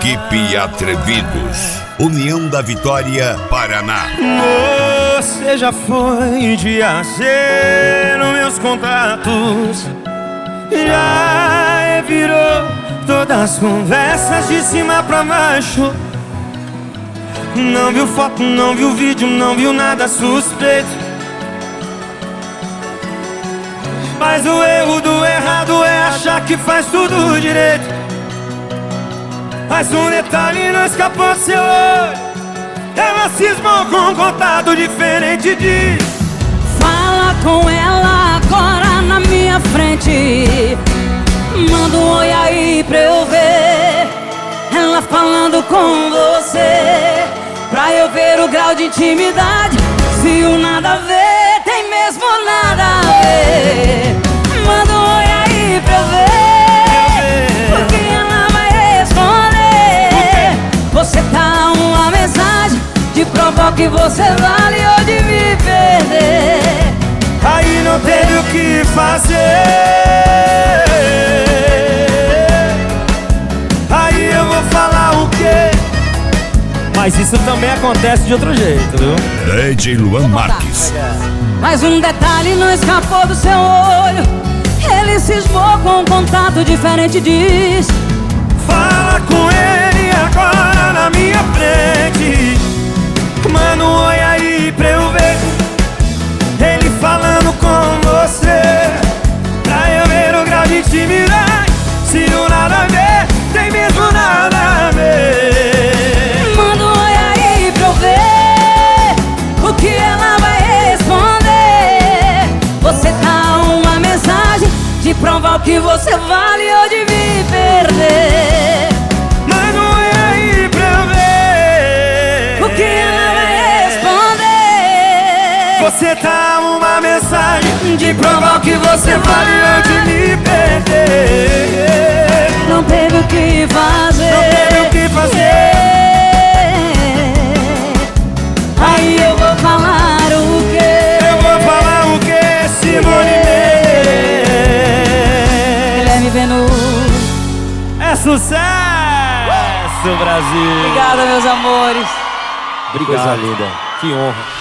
Equipe Atrevidos, União da Vitória, Paraná. Você já foi de AC nos meus contatos, já virou todas as conversas de cima pra baixo. Não viu foto, não viu vídeo, não viu nada suspeito. Mas o erro do errado é achar que faz tudo direito. Mas um detalhe não escapou do seu olho, ela cismou com um contato diferente de... Fala com ela agora na minha frente, manda um oi aí pra eu ver ela falando com você, pra eu ver o grau de intimidade. Se o nada a ver tem mesmo nada a ver, manda um oi aí pra eu ver, porque ela vai responder. Você tá uma mensagem de provar que você vale ou de me perder. Aí não teve o que fazer, aí eu vou falar o quê? Mas isso também acontece de outro jeito, viu? DJ Luan Marques. Mas um detalhe não escapou do seu olho, ele cismou com um contato diferente, diz. Fala com ele agora na minha frente, manda um oi aí pra eu ver ele falando com você, pra eu ver o grau de intimidade. Se o nada a ver tem mesmo nada a ver, manda um oi aí pra eu ver o que ela vai responder. Você dá uma mensagem de provar o que você vale ou de me perder. manda um oi aí pra eu ver O que ela vai responder. Você tá uma mensagem de provar o que você vale ou de me perder. Não teve o que fazer, Não teve o que fazer. Aí eu vou falar o quê? Eu vou falar o que, Simone Mendes? Guilherme Venuto. É sucesso, Brasil. Obrigado, meus amores. Obrigado. Coisa linda. Que honra.